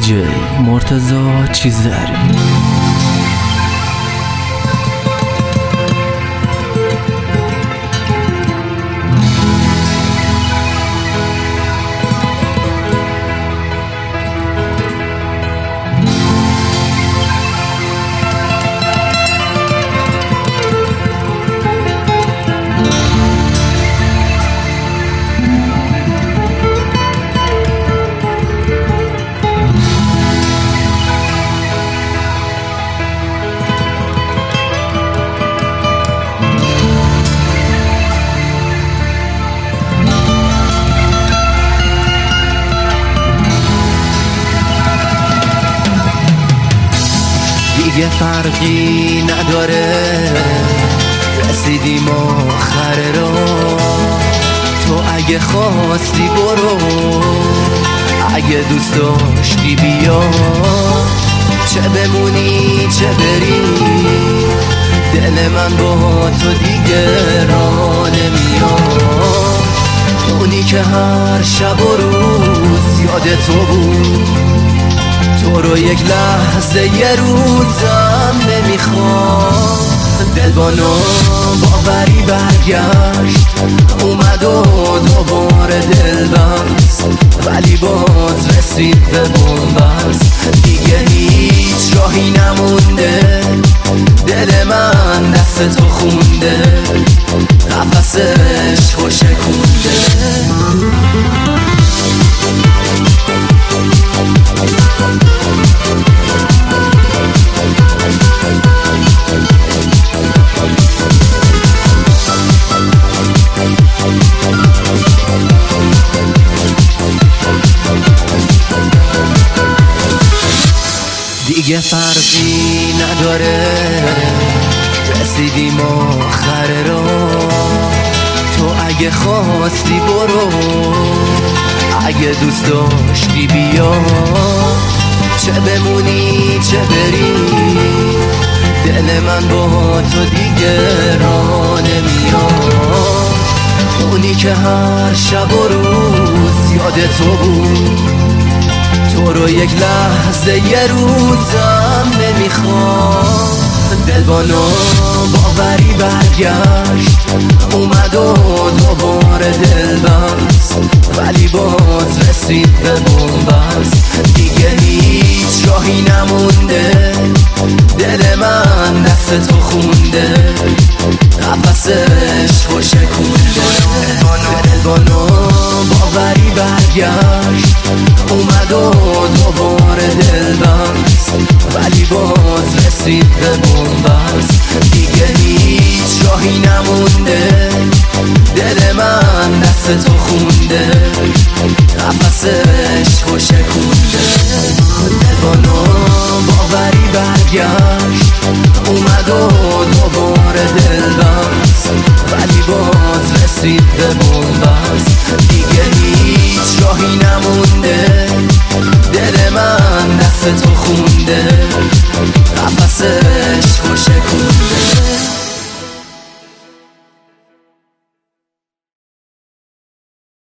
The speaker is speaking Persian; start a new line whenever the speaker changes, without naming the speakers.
دیجی مرتضی چیزری.
دیگه فرقی نداره، رسیدیم آخر را. تو اگه خواستی برو، اگه دوست داشتی بیا. چه بمونی چه بری، دل من با تو دیگه را نمیاد. اونی که هر شب و روز یاد تو بود، تو رو یک لحظه یه روزم نمیخوام. دل با ناباوری برگشت، اومد و دوباره دل بست، ولی باز رسید به بنبست. دیگه هیچ راهی نمونده، دل من دست تو خونده، قفسش خوش کنده. دیگه فرقی نداره، رسیدیم آخر را. تو اگه خواستی برو، اگه دوست داشتی بیا. چه بمونی چه بری، دل من با تو دیگه را نمیاد. اونی که هر شب و روز یاد تو بود، تو رو یک لحظه یه روزم نمیخوام. دل با ناباوری برگشت، اومد و دوباره دل بست، ولی باز رسید به بنبست. دیگه هیچ راهی نمونده، دل من دست تو خونده، قفسش خوش کنده. دل با ناباوری برگشت، اومد و دوباره دل بست، ولی باز رسید به بنبست. دیگه هیچ راهی نمونده، دل من دست تو خونده، قفسش خوش کنده. دل با ناباوری برگشت، اومد و دوباره دل بست، ولی باز رسید به بنبست. دیگه هیچ راهی نمونده، دل من دست تو خونده، قفسش خوش کنده.